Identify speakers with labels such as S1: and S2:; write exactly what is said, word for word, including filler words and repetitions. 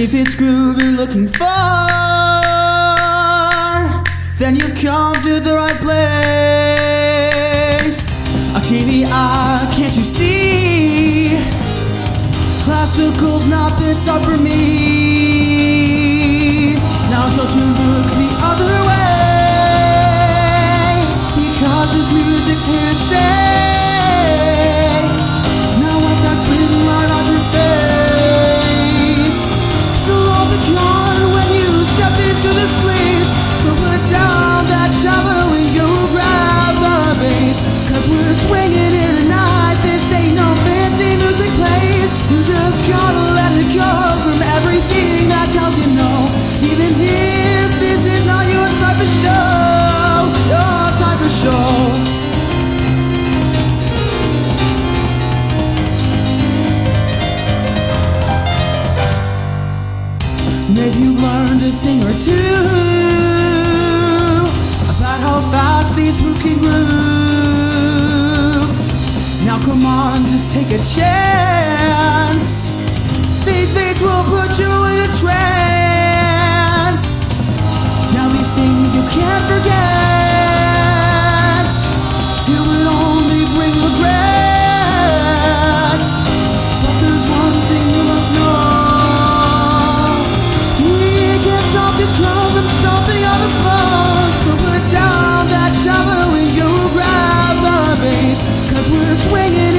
S1: If it's groove you're looking for, then you've come to the right place. A teeny eye, can't you see? Classical's not fits up for me. Now don't you look the other way, because this music's here to stay. Now wipe that grin right off your face. Fill all the corner when you step into this place. So put down that shovel and you grab the bass, cause we're swinging in tonight. This ain't no fancy music place. You just gotta let it go from everything that tells you no. Even if this is not your type of show, your type of show. Maybe you learned a thing or two about how fast these moves can groove. Now come on, just take a chance. These beats will put you in a trance. Now these things you can't forget, it would only bring regret. But there's one thing you must know: this drum from stomping on the floor. So put down that shovel and you grab the bass, cause we're swinging